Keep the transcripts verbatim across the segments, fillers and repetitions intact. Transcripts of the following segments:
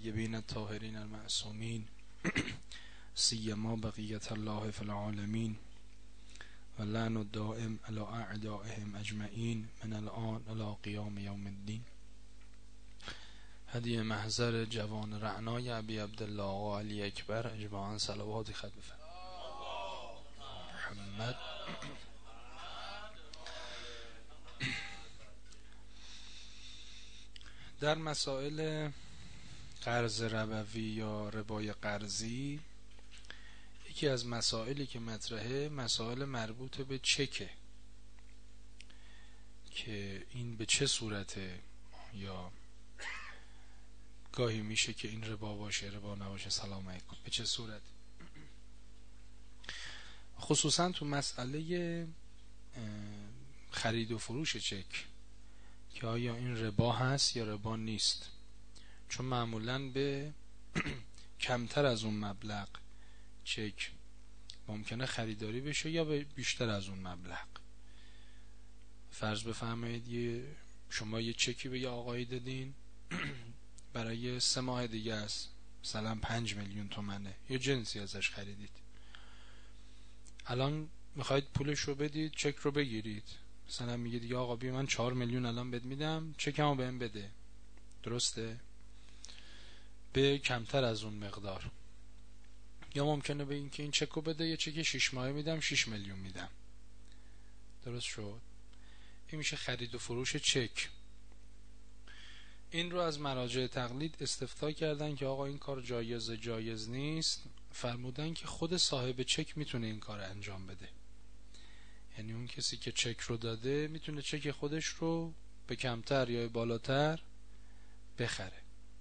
الطیبین الطاهرین المعصومین سیما بقیت الله فی العالمین و لعن الدائم علی اعدائهم اجمعین من الان الی قیام یوم الدین. هدیه محضر جوان رعنای ابی عبدالله و علی اکبر اجمعا صلوات خط بفرمایید. محمد در مسائل قرض ربوی یا ربای قرضی یکی از مسائلی که مطرحه مسائل مربوط به چکه که این به چه صورته، یا گاهی میشه که این ربا باشه ربا نباشه، سلام علیکم، به چه صورت، خصوصا تو مسئله خرید و فروش چک که آیا این ربا هست یا ربا نیست، چون معمولاً به کمتر از اون مبلغ چک ممکنه خریداری بشه یا به بیشتر از اون مبلغ. فرض بفرمایید یه شما یه چکی به یه آقایی دادین برای سه ماه دیگه است، مثلا پنج میلیون تومنه، یه جنسی ازش خریدید، الان میخواید پولش رو بدید، چک رو بگیرید، مثلا میگید یا آقا بیا من چهار میلیون الان بهت میدم، چکمو بهم بده، درسته؟ به کمتر از اون مقدار. یا ممکنه به این که این چک رو بده یه چک شش ماهه میدم، شش میلیون میدم، درست شد؟ این میشه خرید و فروش چک. این رو از مراجع تقلید استفتاء کردن که آقا این کار جایز جایز نیست، فرمودن که خود صاحب چک میتونه این کار انجام بده، یعنی اون کسی که چک رو داده میتونه چک خودش رو به کمتر یا بالاتر بخره.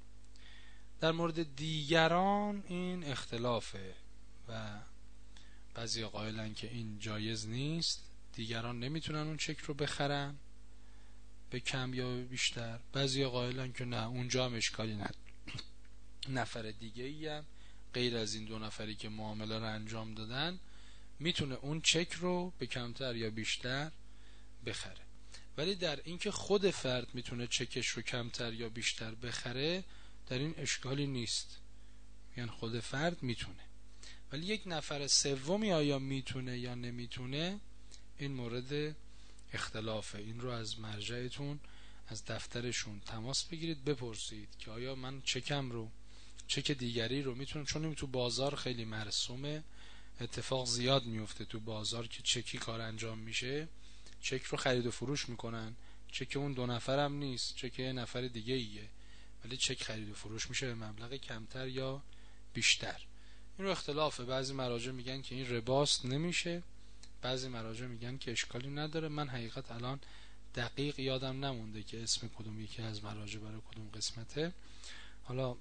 در مورد دیگران این اختلافه و بعضی قائلن که این جایز نیست، دیگران نمیتونن اون چک رو بخرن به کم یا به بیشتر، بعضی قائلن که نه اونجا هم اشکالی نداره، نفر دیگه ای هم غیر از این دو نفری که معامله رو انجام دادن میتونه اون چک رو به کمتر یا بیشتر بخره. ولی در اینکه خود فرد میتونه چکش رو کمتر یا بیشتر بخره در این اشکالی نیست، یعنی خود فرد میتونه، ولی یک نفر سومی آیا میتونه یا نمیتونه این مورد اختلافه. این رو از مرجعتون از دفترشون تماس بگیرید، بپرسید که آیا من چکم رو چک دیگری رو میتونم، چون این تو بازار خیلی مرسومه، اتفاق زیاد میفته تو بازار که چکی کار انجام میشه، چک رو خرید و فروش میکنن، چک اون دو نفرم نیست، چک یه نفر دیگه ایه، ولی چک خرید و فروش میشه به مبلغ کمتر یا بیشتر. این رو اختلافه، بعضی مراجع میگن که این رباست نمیشه، بعضی مراجع میگن که اشکالی نداره. من حقیقت الان دقیق یادم نمونده که اسم کدوم یکی از مراجع برای کدوم قسمته، حالا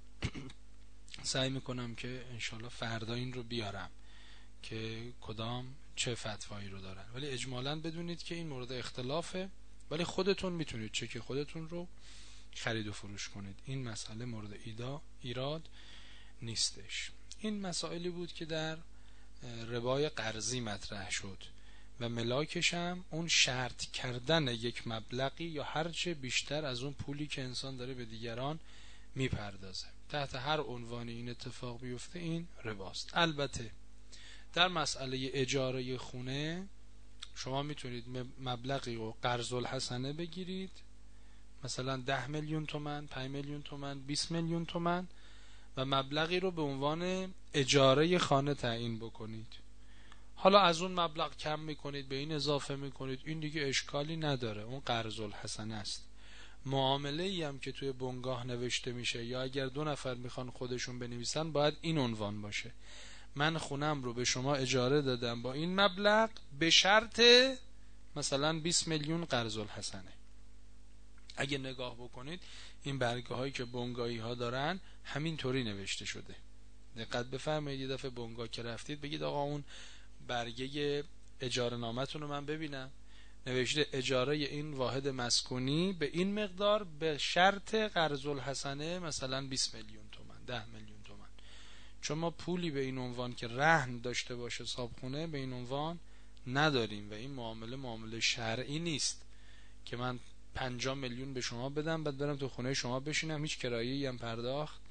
سعی میکنم که انشالله فردا این رو بیارم که کدام چه فتوایی رو دارن، ولی اجمالاً بدونید که این مورد اختلافه، ولی خودتون میتونید چک خودتون رو خرید و فروش کنید، این مسئله مورد ایدا ایراد نیستش. این مسائلی بود که در ربای قرضی مطرح شد و ملاکش هم اون شرط کردن یک مبلغی یا هرچه بیشتر از اون پولی که انسان داره به دیگران میپردازه، تحت هر عنوانی این اتفاق بیفته این رباست. البته در مسئله اجاره خونه شما میتونید مبلغی رو قرض الحسنه بگیرید، مثلا ده میلیون تومان، پنج میلیون تومان، بیست میلیون تومان، و مبلغی رو به عنوان اجاره خانه تعیین بکنید. حالا از اون مبلغ کم میکنید، به این اضافه میکنید، این دیگه اشکالی نداره، اون قرض الحسنه است. معامله ای هم که توی بنگاه نوشته میشه یا اگر دو نفر میخوان خودشون بنویسن باید این عنوان باشه: من خونم رو به شما اجاره دادم با این مبلغ به شرط مثلا بیست میلیون قرض الحسنه. اگه نگاه بکنید این برگه هایی که بنگاهی ها دارن همین طوری نوشته شده. دقت بفرمایید، یه دفعه بنگاه که رفتید بگید آقا اون برگه اجاره نامتون رو من ببینم، نوشته اجاره این واحد مسکونی به این مقدار به شرط قرض الحسنه مثلا بیست میلیون تومان، ده میلیون تومان. چون ما پولی به این عنوان که رهن داشته باشه صاحبخونه به این عنوان نداریم و این معامله معامله شرعی نیست که من پنجاه میلیون به شما بدم بعد برم تو خونه شما بشینم هیچ کرایه‌ای هم پرداخت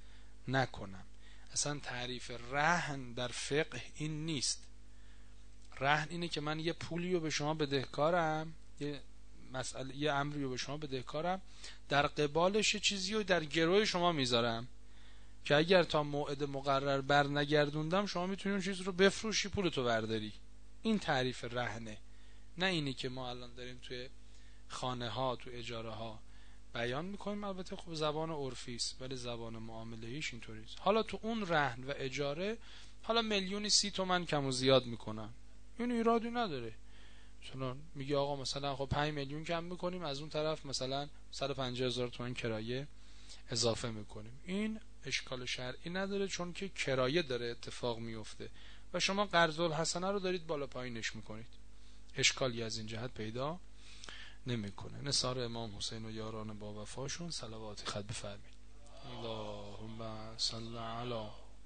نکنم. اصلا تعریف رهن در فقه این نیست. رهن اینه که من یه پولی رو به شما بدهکارم، یه مسئله یه امری رو به شما بدهکارم، در قبالش یه چیزی رو در گروه شما میذارم که اگر تا موعد مقرر بر نگردوندم شما میتونی اون چیز رو بفروشی پولتو برداری. این تعریف رهنه، نه اینی که ما الان داریم توی خانه ها تو اجاره ها بیان میکنیم. البته خب زبان عرفی است ولی زبان معامله ایش اینطوری است. حالا تو اون رهن و اجاره حالا میلیونی سی تومن کم و زیاد میکنن، این ایرادی نداره. مثلا میگه آقا مثلا خب پنج میلیون کم میکنیم، از اون طرف مثلا صد و پنجاه هزار تومان کرایه اضافه میکنیم، این اشکال شرعی نداره چون که کرایه داره اتفاق میفته و شما قرض الحسنه رو دارید بالا پایینش میکنید، اشکالی از این جهت پیدا نمیکنه. نثار امام حسین و یاران با وفاشون صلواتی خط بفرمایید. اللهم صل علی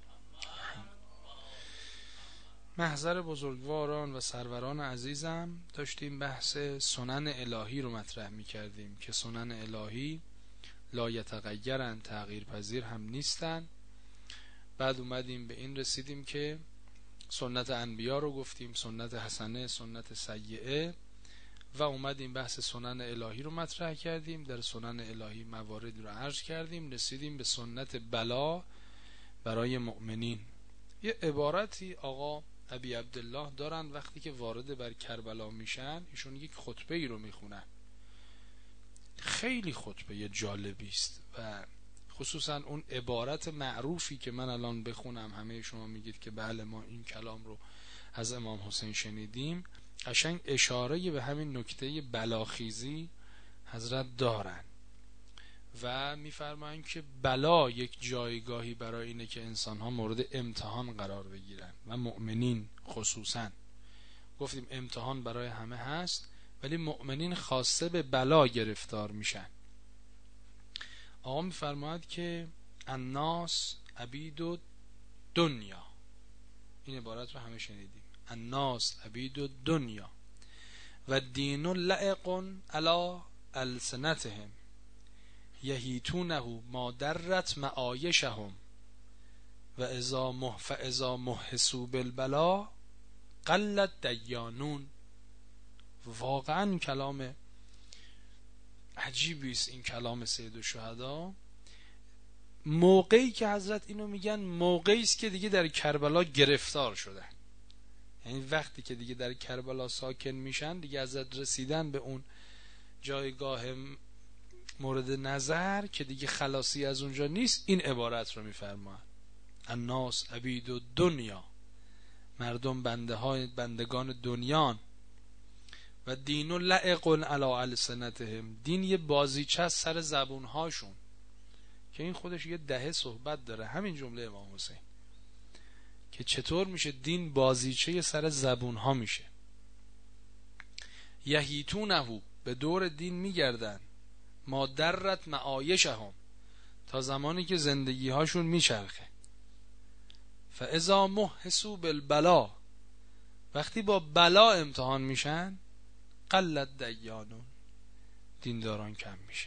محضر بزرگواران و سروران عزیزم. داشتیم بحث سنن الهی رو مطرح می کردیم که سنن الهی لا یتغیرن، تغییر پذیر هم نیستن. بعد اومدیم به این رسیدیم که سنت انبیا رو گفتیم، سنت حسنه، سنت سیئه، و اومدیم بحث سنن الهی رو مطرح کردیم. در سنن الهی موارد رو عرض کردیم، رسیدیم به سنت بلا برای مؤمنین. یه عبارتی آقا ابی عبدالله دارن وقتی که وارد بر کربلا میشن، ایشون یک خطبه ای رو میخونن، خیلی خطبه جالبی است و خصوصا اون عبارت معروفی که من الان بخونم همه شما میگید که بله ما این کلام رو از امام حسین شنیدیم، قشنگ اشاره به همین نکته بلاخیزی حضرت دارن و میفرمایند که بلا یک جایگاهی برای اینه که انسان‌ها مورد امتحان قرار بگیرن و مؤمنین خصوصا. گفتیم امتحان برای همه هست ولی مؤمنین خاصه به بلا گرفتار میشن. آقا میفرماید که الناس عبید و دنیا، این عبارت رو همه شنیدیم، الناس عبید و دنیا و دین لعق علی السنتهم یهیتونه ما درت معایشهم و اذا مح فاذا محسوا بالبلا قلت دیانون. واقعا کلام عجیبی است این کلام سید الشهدا. موقعی که حضرت اینو میگن موقعی است که دیگه در کربلا گرفتار شدن، یعنی وقتی که دیگه در کربلا ساکن میشن دیگه حضرت رسیدن به اون جایگاه مورد نظر که دیگه خلاصی از اونجا نیست. این عبارت رو میفرماید الناس عبید و دنیا، مردم بنده های بندگان دنیان، و دین و لعق علی السنتهم، دین یه بازیچه از سر زبون هاشون که این خودش یه دهه صحبت داره همین جمله امام حسین که چطور میشه دین بازیچه سر زبون ها میشه. یهیتونه، به دور دین میگردن، ما درت معایشهم، تا زمانی که زندگی هاشون میچرخه. فاذا محسوا بالبلا، وقتی با بلا امتحان میشن قلت دیانون، دینداران کم میشه.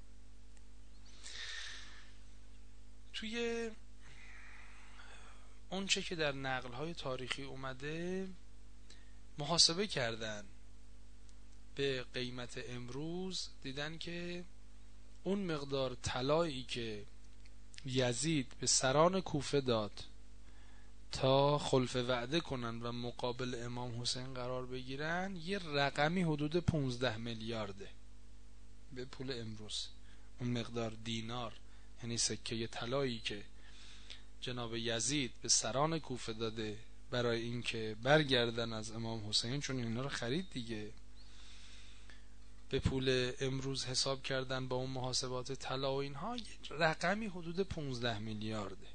توی اون چه که در نقل‌های تاریخی اومده محاسبه کردن به قیمت امروز، دیدن که اون مقدار طلایی که یزید به سران کوفه داد تا خلف وعده کنن و مقابل امام حسین قرار بگیرن یه رقمی حدود پونزده میلیارده به پول امروز. اون مقدار دینار یعنی سکه طلایی که جناب یزید به سران کوفه داده برای اینکه برگردن از امام حسین، چون اینا رو خرید دیگه، به پول امروز حساب کردن با اون محاسبات طلا و اینها، رقمی حدود پونزده میلیارده.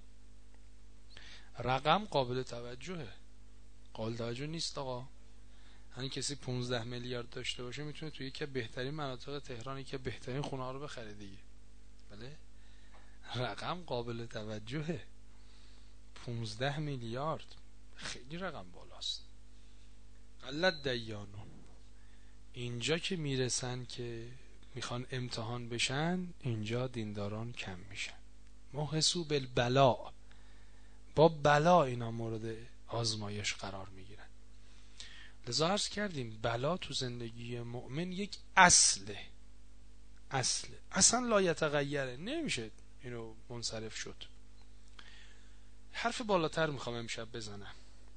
رقم قابل توجهه، قابل توجه نیست آقا. یعنی کسی پونزده میلیارد داشته باشه میتونه توی یکی بهترین مناطق تهران که بهترین خونه ها رو بخره دیگه. بله رقم قابل توجهه، پونزده میلیارد خیلی رقم بالاست. قلت دیانون، اینجا که میرسن که میخوان امتحان بشن اینجا دینداران کم میشن. محسو بالبلا، با بلا اینا مورد آزمایش قرار میگیرن. لذا عرض کردیم بلا تو زندگی مؤمن یک اصله، اصله اصلا لا یتغیره، نمیشه اینو منصرف شد. حرف بالاتر میخوام امشب بزنم.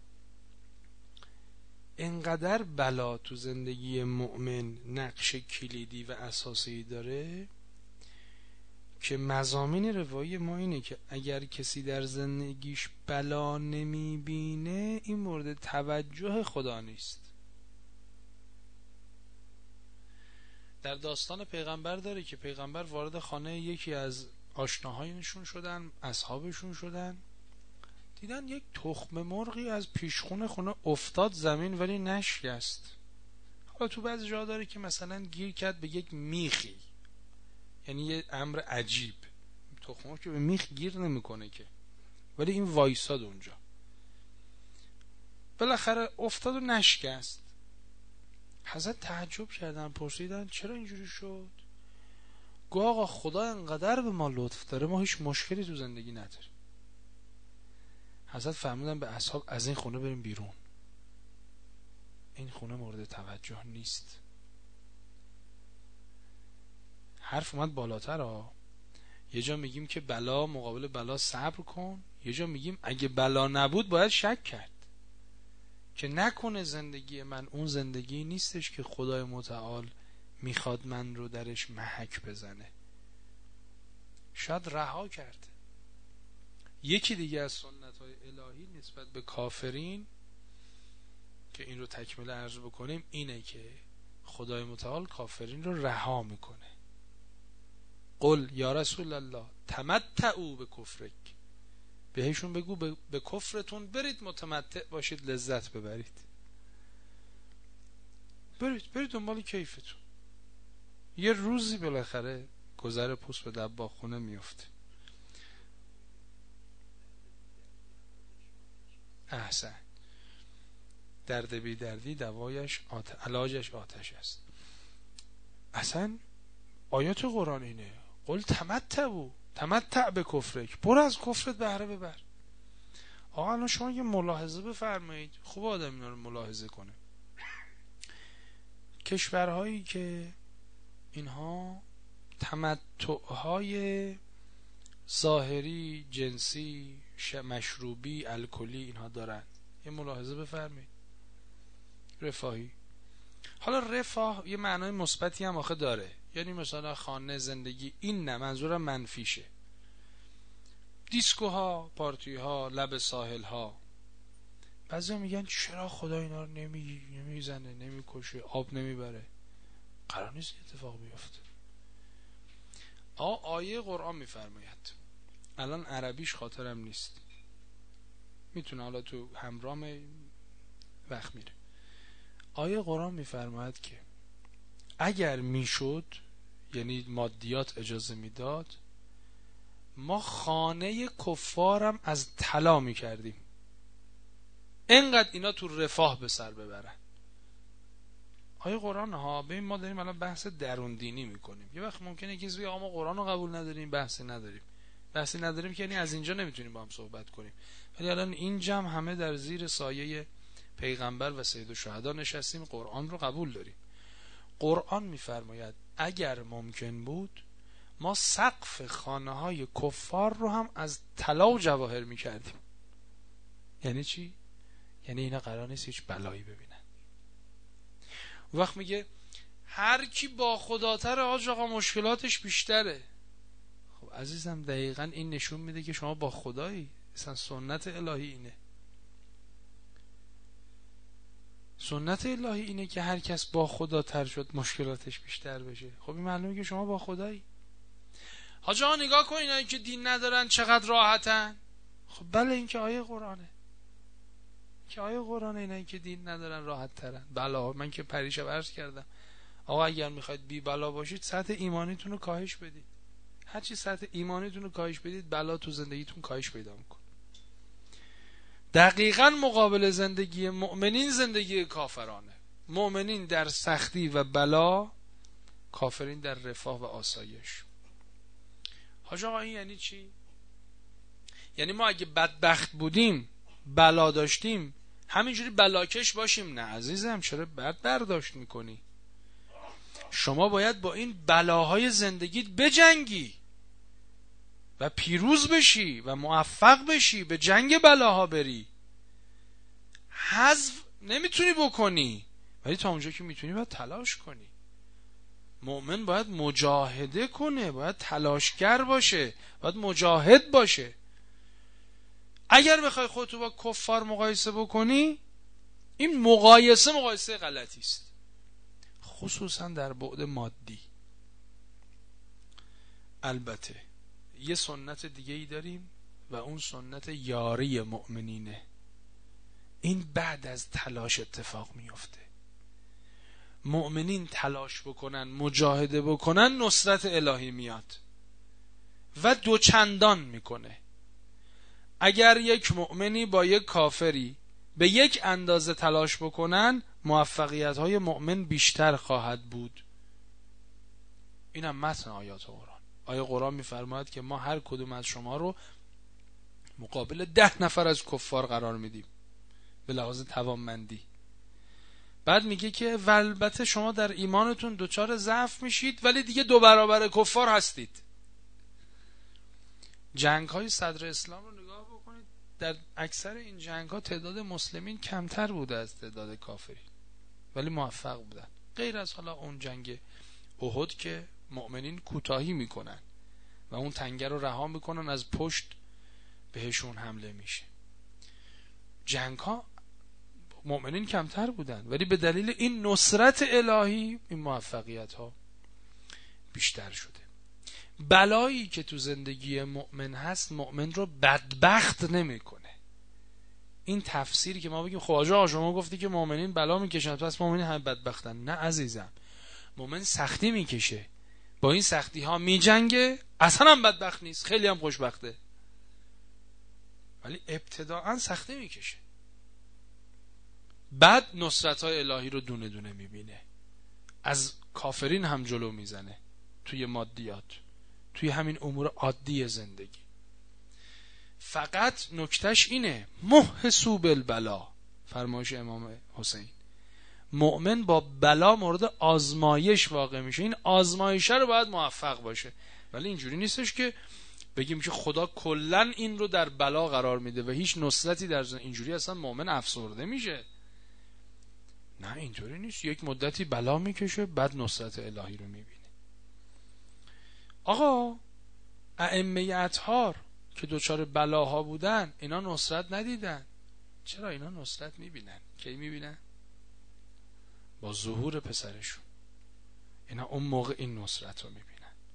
انقدر بلا تو زندگی مؤمن نقش کلیدی و اساسی داره که مضامین روایی ما اینه که اگر کسی در زندگیش بلا نمیبینه این مورد توجه خدا نیست. در داستان پیغمبر داره که پیغمبر وارد خانه یکی از آشناهایشون شدن، اصحابشون شدن، دیدن یک تخم مرغی از پیشخون خونه افتاد زمین ولی نشکست. حالا تو بعضی جا داره که مثلا گیر کرد به یک میخی، یعنی یه امر عجیب، تخم مرغ که به میخ گیر نمیکنه که، ولی این وایساد اونجا، بالاخره افتاد و نشکست. حضرت تعجب کردن، پرسیدن چرا اینجوری شد؟ گفت آقا خدا انقدر به ما لطف داره ما هیچ مشکلی تو زندگی نداریم. حضرت فرمودن به اصحاب از این خونه بریم بیرون، این خونه مورد توجه نیست. حرف اومد بالاتر ها. یه جا میگیم که بلا مقابل بلا صبر کن، یه جا میگیم اگه بلا نبود باید شک کرد که نکنه زندگی من اون زندگی نیستش که خدای متعال میخواد من رو درش محک بزنه. شاید رها کرده. یکی دیگه از سنت‌های الهی نسبت به کافرین که این رو تکمله عرض بکنیم اینه که خدای متعال کافرین رو رها میکنه. قل یا رسول الله تمتعوا به کفرک، بهشون بگو به, به کفرتون برید متمتع باشید، لذت ببرید، برید برید دنبال کیفتون. یه روزی بالاخره گذر پوست به دباغ خونه میفته. احسن. درد بی دردی دوایش آت... علاجش آتش است. اصلا آیات قرآن اینه، قل تمتعوا، تمتع به کفرک، برو از کفرت بهره ببر. آقا الان شما یه ملاحظه بفرمایید، خوب آدم اینا رو ملاحظه کنه. کشورهایی که اینها تمتعهای ظاهری، جنسی، مشروبی، الکلی اینها دارن، یه ملاحظه بفرمایید. رفاهی. حالا رفاه یه معنای مثبتی هم آخه داره، یعنی مثلا خانه، زندگی، این نه، منظورم منفیشه. دیسکوها، پارتیها، لب ساحلها. بعضی میگن چرا خدا اینا رو نمی نمیزنه، نمیکشه، آب نمیبره؟ قرار نیست اتفاق بیفته. آه آیه قرآن میفرماید، الان عربیش خاطرم نیست، میتونه حالا تو همراه وقت میره. آیه قرآن میفرماید که اگر میشد، یعنی مادیات اجازه میداد، ما خانه کفارم از طلا میکردیم، اینقدر اینا تو رفاه به سر ببرن. آیه قرآن ها. ببین ما داریم الان بحث درون دینی میکنیم. یه وقت ممکنه کسی بگه ما قرآن رو قبول نداریم، بحثی نداریم. بحثی نداریم که یعنی از اینجا نمیتونیم با هم صحبت کنیم. ولی الان این جمع همه در زیر سایه پیغمبر و سید الشهدا نشستیم، قرآن رو قبول داریم. قرآن میفرماید اگر ممکن بود ما سقف خانه های کفار رو هم از طلا و جواهر میکردیم. یعنی چی؟ یعنی اینا قرار نیست هیچ بلایی ببینن. وقت میگه هر کی با خداتر آج آقا مشکلاتش بیشتره. خب عزیزم دقیقاً این نشون میده که شما با خدایی. اصلا سنت الهی اینه. سنت الهی اینه که هر کس با خداتر شد مشکلاتش بیشتر بشه. خب این معلومه که شما با خدایی. حاجی ها نگاه کن اینایی که دین ندارن چقدر راحتن. خب بله این که آیه قرآنه. که آیه قرآن اینایی که دین ندارن راحت ترن. بلا من که پریشب عرض کردم آقا اگر میخواید بی بلا باشید سطح ایمانیتون رو کاهش بدید. هرچی سطح ایمانیتون رو کاهش بدید بلا تو زندگیتون کاهش پیدا میکنه. دقیقاً مقابل زندگی مؤمنین زندگی کافرانه. مؤمنین در سختی و بلا، کافرین در رفاه و آسایش. حاج آقا این یعنی چی؟ یعنی ما اگه بدبخت بودیم، بلا داشتیم، همینجوری بلاکش باشیم؟ نه عزیزم، چرا بد برداشت میکنی؟ شما باید با این بلاهای زندگیت بجنگی و پیروز بشی و موفق بشی، به جنگ بلاها بری. حذف نمیتونی بکنی، ولی تا اونجا که میتونی باید تلاش کنی. مؤمن باید مجاهده کنه، باید تلاشگر باشه، باید مجاهد باشه. اگر بخوای خودتو با کفار مقایسه بکنی، این مقایسه مقایسه غلطی است، خصوصا در بعد مادی. البته یه سنت دیگه ای داریم و اون سنت یاری مؤمنینه. این بعد از تلاش اتفاق میفته. مؤمنین تلاش بکنن، مجاهده بکنن، نصرت الهی میاد و دوچندان میکنه. اگر یک مؤمنی با یک کافری به یک اندازه تلاش بکنن، موفقیت های مؤمن بیشتر خواهد بود. اینم متن آیات قرآن. آیه قرآن میفرماید که ما هر کدوم از شما رو مقابل ده نفر از کفار قرار میدیم به لحاظ توانمندی. بعد میگه که البته شما در ایمانتون دوچار ضعف میشید، ولی دیگه دو برابر کفار هستید. جنگ های صدر اسلام رو نگاه بکنید، در اکثر این جنگ ها تعداد مسلمین کمتر بوده از تعداد کافرین، ولی موفق بودن. غیر از حالا اون جنگ احد که مؤمنین کوتاهی میکنن و اون تنگه رو رها میکنن، از پشت بهشون حمله میشه. جنگ ها مؤمنین کمتر بودن، ولی به دلیل این نصرت الهی این موفقیت ها بیشتر شده. بلایی که تو زندگی مؤمن هست، مؤمن رو بدبخت نمیکنه. این تفسیری که ما بگیم خب آجا شما گفتی که مؤمنین بلا میکشن، پس مؤمنین هم بدبختن. نه عزیزم، مؤمن سختی میکشه، با این سختی ها میجنگه، اصلا هم بدبخت نیست، خیلی هم خوشبخته، ولی ابتداعا سختی میکشه، بعد نصرت های الهی رو دونه دونه میبینه. از کافرین هم جلو میزنه توی مادیات، توی همین امور عادی زندگی. فقط نکتهش اینه، محسو بالبلا، فرمایش امام حسین، مؤمن با بلا مورد آزمایش واقع میشه. این آزمایشه رو باید موفق باشه. ولی اینجوری نیستش که بگیم که خدا کلن این رو در بلا قرار میده و هیچ نصرتی در زن... اینجوری اصلا مؤمن افسرده میشه. نه اینطوری نیست، یک مدتی بلا میکشه، بعد نصرت الهی رو میبینه. آقا ائمه اطهار که دوچار بلاها بودن، اینا نصرت ندیدن. چرا؟ اینا نصرت میبینن. کی میبینن؟ با ظهور پسرشون. اینا اون موقع این نصرت رو میبینن.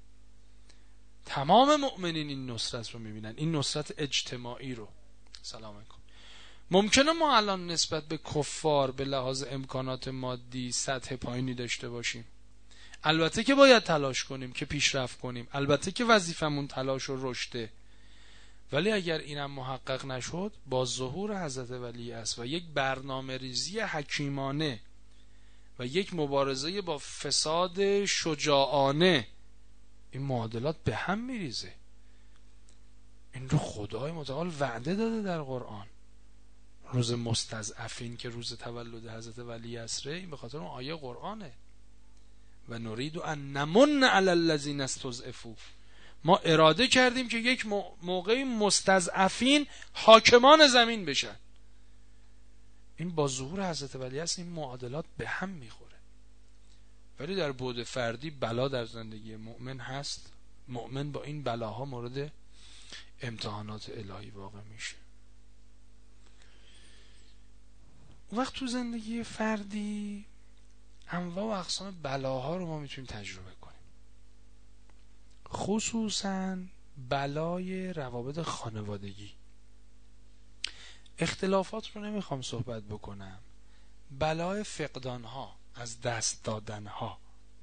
تمام مؤمنین این نصرت رو میبینن، این نصرت اجتماعی رو. سلام علیکم. ممکنه ما الان نسبت به کفار به لحاظ امکانات مادی سطح پایینی داشته باشیم، البته که باید تلاش کنیم که پیشرفت کنیم، البته که وظیفمون تلاش و رشده، ولی اگر اینم محقق نشد، با ظهور حضرت ولی است و یک برنامه ریزی حکیمانه و یک مبارزه با فساد شجاعانه، این معادلات به هم میریزه. این رو خدای متعال وعده داده در قرآن. روز مستضعفین که روز تولد حضرت ولی عصره، این به خاطر اون آیه قرآنه. و نرید ان نمن علی الذین استضعفوا، ما اراده کردیم که یک موقعی مستضعفین حاکمان زمین بشن. این با ظهور حضرت ولی است، این معادلات به هم میخوره. ولی در بعد فردی بلا در زندگی مؤمن هست، مؤمن با این بلاها مورد امتحانات الهی واقع میشه. وقت تو زندگی فردی انواع و اقسام بلاها رو ما میتونیم تجربه کنیم، خصوصا بلای روابط خانوادگی. اختلافات رو نمیخوام صحبت بکنم، بلای فقدانها، از دست دادنها،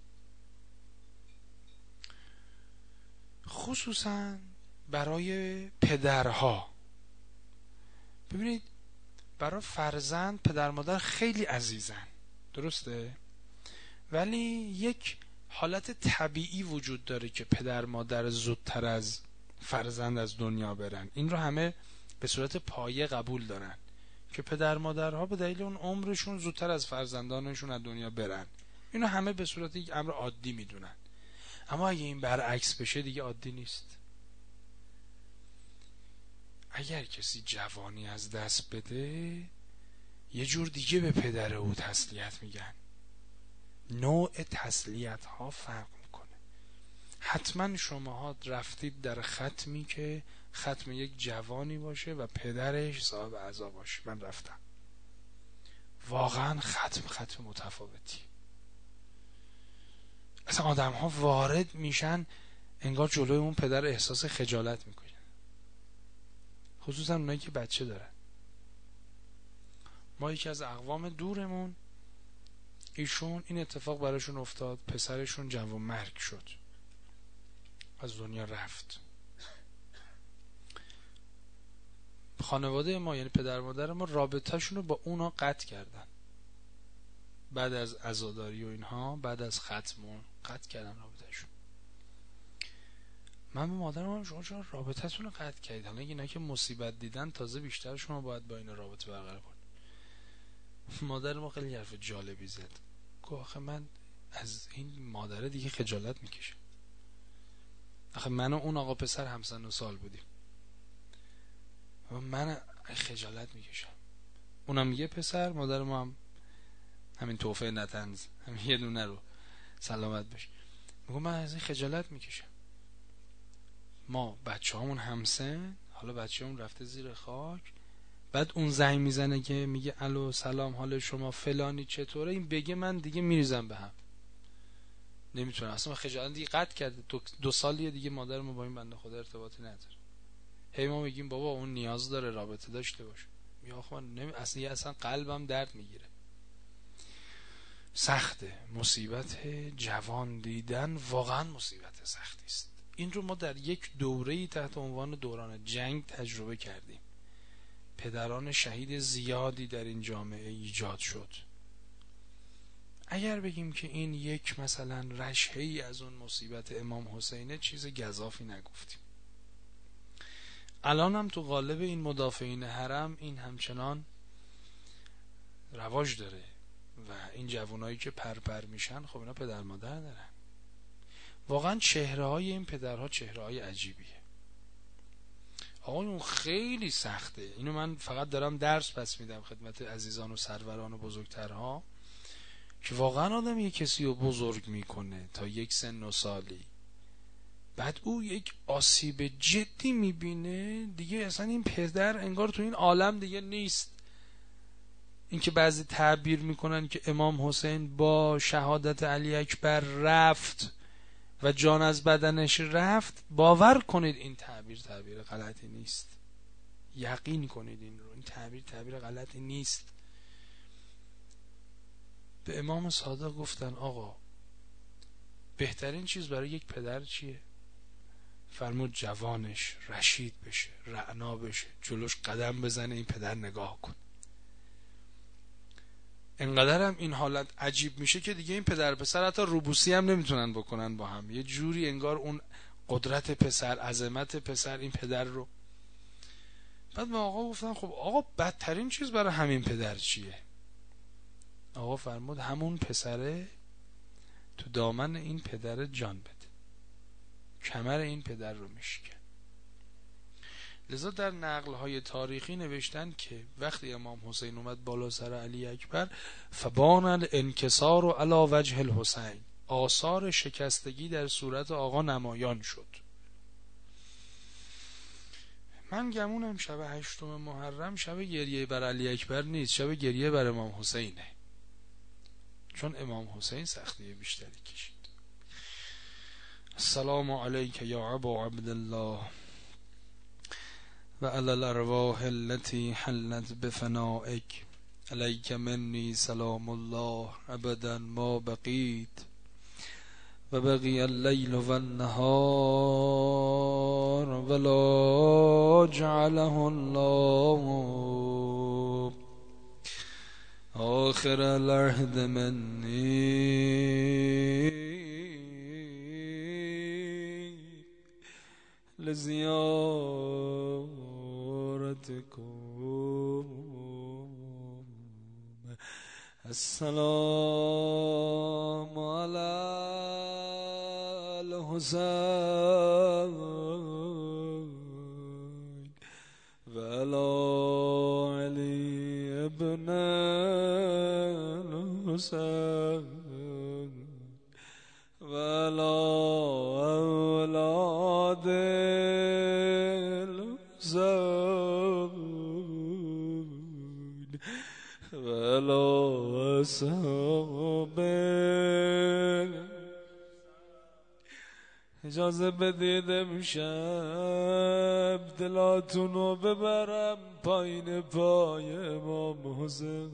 خصوصا برای پدرها. ببینید برای فرزند پدر مادر خیلی عزیزن، درسته؟ ولی یک حالت طبیعی وجود داره که پدر مادر زودتر از فرزند از دنیا برن. این رو همه به صورت پایه قبول دارن که پدر مادرها به دلیل اون عمرشون زودتر از فرزندانشون از دنیا برن. اینو همه به صورت یک امر عادی میدونن. اما اگه این برعکس بشه دیگه عادی نیست. اگر کسی جوانی از دست بده یه جور دیگه به پدر او تسلیت میگن. نوع تسلیت ها فرق میکنه. حتما شماها رفتید در ختمی که ختم یک جوانی باشه و پدرش صاحب عزا باشه. من رفتم. واقعا ختم ختم متفاوتی. اصلا آدم ها وارد میشن انگار جلوی اون پدر احساس خجالت میکنن، خصوصا اونایی که بچه دارن. ما یکی از اقوام دورمون ایشون این اتفاق براشون افتاد، پسرشون جوان مرگ شد، از دنیا رفت. خانواده ما یعنی پدر مادر ما رابطهشون رو با اونا قطع کردن. بعد از عزاداری و اینها، بعد از ختم قطع کردن رابطهشون. من به مادرم شما چرا رابطتون رو قطع کردید؟ حالا اینا که مصیبت دیدن تازه بیشتر شما باید با این رابطه برقرار کنید. مادر ما خیلی حرف جالبی زد. گفت آخه من از این مادره دیگه خجالت میکشم. آخه من و اون آقا پسر همسن و سال بودیم. من خجالت میکشم. اونم یه پسر، مادر ما هم همین توفه نتنز، همین یه دونه رو سلامت بشه. میگم من از این خجالت میکشم. ما بچه همون همسن، حالا بچه همون رفته زیر خاک، بعد اون زنگ میزنه که میگه الو سلام حال شما فلانی چطوره، این بگه من دیگه میریزم به هم، نمیتونم اصلا. خجالت دیگه قطع کرده. دو, دو سالیه دیگه مادر ما با این بنده خدا ارتباطی نداره. هی ما میگیم بابا اون نیاز داره رابطه داشته باشه. یا آخه من نمی... اصلا یه اصلا قلبم درد میگیره. سخته. مصیبت جوان دیدن واقعا مصیبت سختی است. این رو ما در یک دوره‌ای تحت عنوان دوران جنگ تجربه کردیم. پدران شهید زیادی در این جامعه ایجاد شد. اگر بگیم که این یک مثلا رشحه‌ای از اون مصیبت امام حسینه، چیز گزافی نگفتیم. الان هم تو قالب این مدافعین حرم این همچنان رواج داره و این جوانایی که پرپر میشن خب اینا پدر مادر دارن. واقعا چهره های این پدرها چهره های عجیبیه. آقایون خیلی سخته. اینو من فقط دارم درس پس میدم خدمت عزیزان و سروران و بزرگترها که واقعا آدم یک کسی رو بزرگ میکنه تا یک سن و سالی، بعد او یک آسیب جدی میبینه دیگه، اصلا این پدر انگار تو این عالم دیگه نیست. این که بعضی تعبیر میکنن که امام حسین با شهادت علی اکبر رفت و جان از بدنش رفت، باور کنید این تعبیر تعبیر غلطی نیست. یقین کنید این رو، این تعبیر تعبیر غلطی نیست. به امام صادق گفتن آقا بهترین چیز برای یک پدر چیه؟ فرمود جوانش رشید بشه، رعنا بشه، جلوش قدم بزنه این پدر نگاه کن. انقدر هم این حالت عجیب میشه که دیگه این پدر پسر حتی روبوسی هم نمیتونن بکنن با هم. یه جوری انگار اون قدرت پسر، عظمت پسر این پدر رو. بعد به آقا گفتن خب آقا بدترین چیز برای همین پدر چیه؟ آقا فرمود همون پسره تو دامن این پدر جان بده، کمر این پدر رو میشکن. لذا در نقل‌های تاریخی نوشتن که وقتی امام حسین اومد بالا سر علی اکبر، فبان الانکسار علی وجه الحسین، آثار شکستگی در صورت آقا نمایان شد. من گمونم شب هشتم محرم شب گریه بر علی اکبر نیست، شب گریه بر امام حسینه، چون امام حسین سختی بیشتری کشید. السلام علیک یا ابا عبدالله و علی الارواح التي حلت بفنائک، علیک منی سلام الله ابدا ما بقیت و بقی اللیل و النهار ولا جعله الله آخر العهد منی لزیارتكم. السلام على الحسين وعلى علي ابن الحسين وعلى أولاد الحسين وعلى أصحابه. اجازه بدید امشب دلاتونو ببرم پایین پای امام حسین،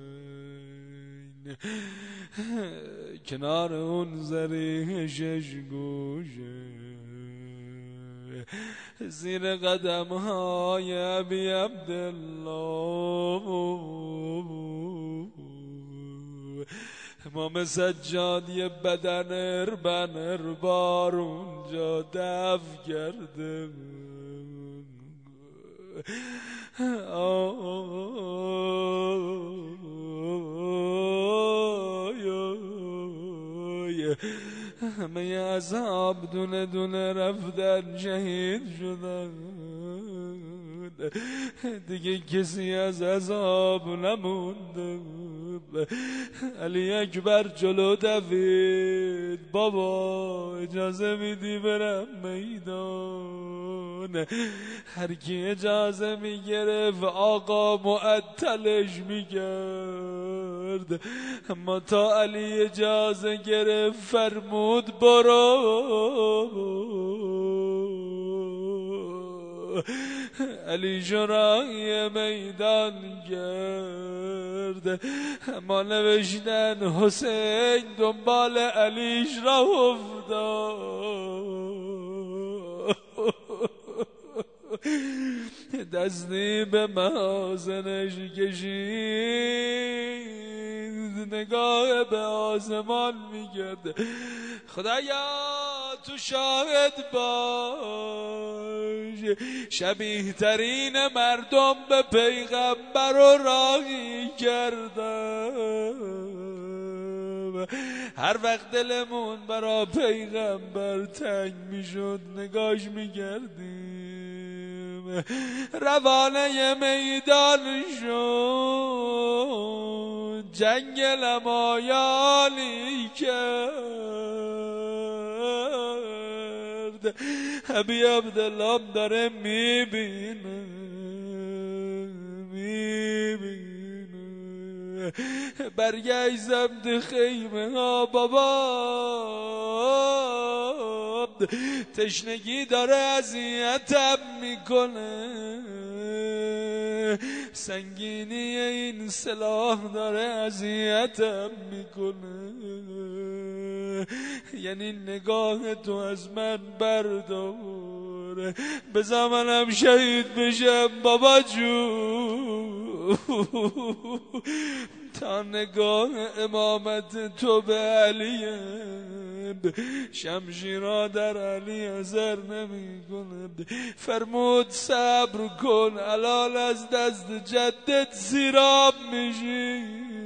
کنار اون زریح شش گوشه، زیر قدم های ابی عبدالله امام سجاد یه بدن اربن اربار اونجا دف کرده. همه اصحاب دونه دونه رفتن شهید شدن، دیگه کسی از اصحاب نمونده. علی اکبر جلو دوید، بابا اجازه میدی برم میدان؟ هر کی اجازه میگرفت آقا معطلش میکرد، اما تا علی اجازه گرفت فرمود برو. علی شرای میدان کرد، اما نوشتن حسین دنبال علیش را افتاد، دستی به محاسنش کشید، نگاه به آسمان میکرد، خدایا تو شاهد باش، شبیه ترین مردم به پیغمبر رو راهی کردم. هر وقت دلمون برا پیغمبر تنگ میشد نگاش میکردیم، روانه میدان شد، جنگ لمایانی کرد. ابی عبدالله داره میبینه میبینه برگشت سمت خیمه ها، بابا تشنگی داره اذیتم میکنه، سنگینی این سلاح داره اذیتم میکنه، یعنی نگاه تو از من بردار، بذار منم شهید بشم بابا جون، تا نگاه امامت تو به علیم، شمشیرها در علی اثر نمی کنه. فرمود صبر کن، الان از دست جدت سیراب میشی.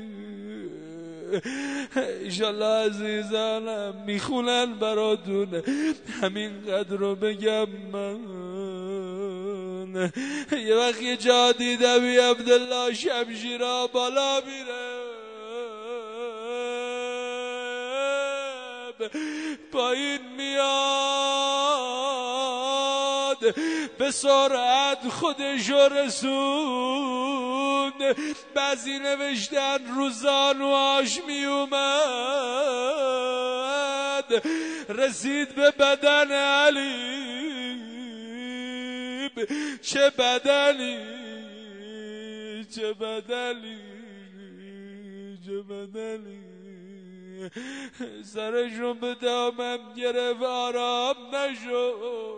ایشالله عزیزانم میخونن براتون، همینقدر رو بگم من. یه وقت یه جا دیدم ابی عبدالله شمشیرها بالا میره، پایین میاد، به سرعت خودشو رسوند. بعضی نوشتن روزانواش میومد، رسید به بدن علی. چه بدنی چه بدنی چه بدنی، سرشو به دامم گرفت، آرام نشو.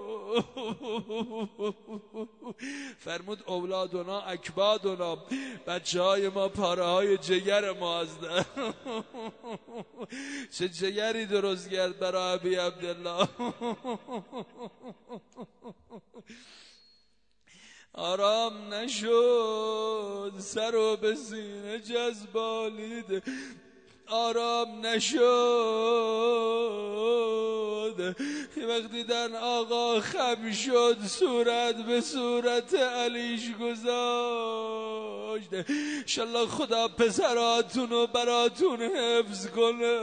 فرمود اولادنا اکبادنا، بچه های ما پاره های جگر ما هستن. چه جگری درست کرد برای ابی عبدالله. آرام نشد، سر و به سینه جذبالید، آرام نشد. وقتی دیدن آقا خم شد، صورت به صورت علیش گذاشت. انشالله خدا پسراتونو براتون حفظ کنه.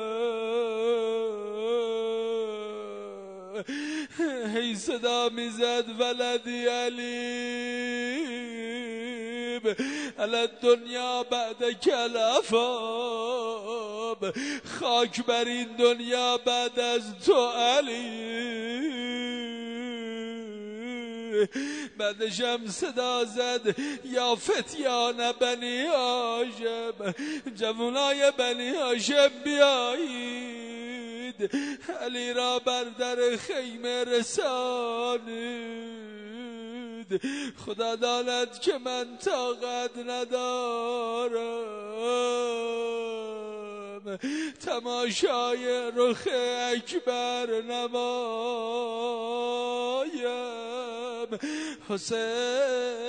هی صدا میزد ولدی علیم علی دنیا بعد کلفاب، خاک بر این دنیا بعد از تو علی. بعدش هم صدا زد یا فتیان بنی هاشم، جوانای بنی هاشم بیایید، علی را بر در خیمه رسانید. خدا داند که من طاقت ندارم تماشای رخ اکبر نمایم. حسین